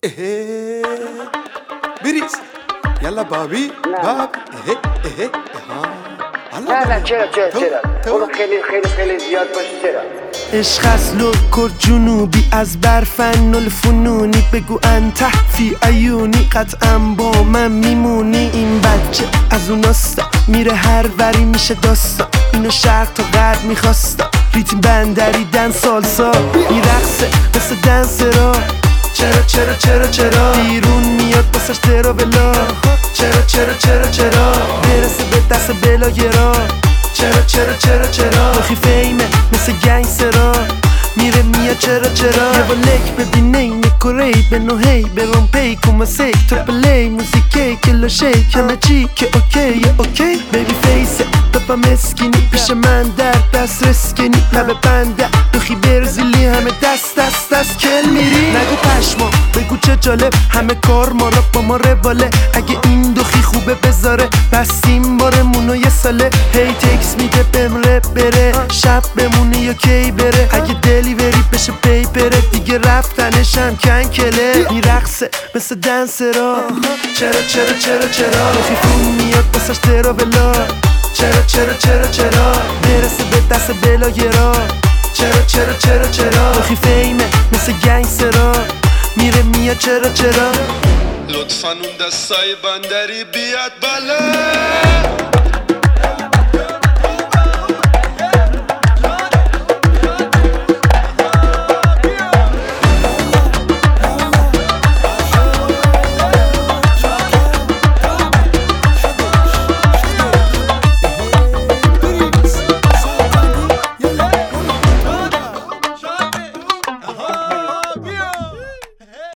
اهه بریز یلا بابی باب اهه اهه نه چرا اونو خیلی زیاد باشه چرا عشق از لوکر جنوبی از برفن الفنونی بگو انت فی عیونی قطعا با من میمونی این بچه از اوناستا میره هر وری میشه داستا اینو شرق تا غرب میخواستا ریتم بندریدن سالسا میرقصه مثل دنسرا چرا بیرون میاد بسش ترا بلا چرا برسه به دست بلاگرا چرا بخی فیمه مثل گنگسترا میره میاد چرا یه با لک ببینه اینه کوری به نوهی به رومپی کومه سیک تو پلی موزیکی کلا شیک همه چی که اوکی بیبی فیسه بپا مسکینی پیش من در دست رسکنی لبه بنده بخی برزیلی همه دست کل میری نگو پشما بگو چه جالب همه کار ما را با ما رواله اگه این دوخی خوبه بذاره پس این بارمونو یه ساله هی تکس میده بهم رپ بره شب بمونه یا کی بره اگه دلیوری بشه پیپره دیگه رفتنش هم کنکله میرقصه مثل دنسرا چرا بخی خون میاد بسش ترا بلا چرا برسه به دست بلاگرا چرا بخی فیمه مثل گنگسترا میره میاد چرا لطفاً اون دستای بندری بیاد بالا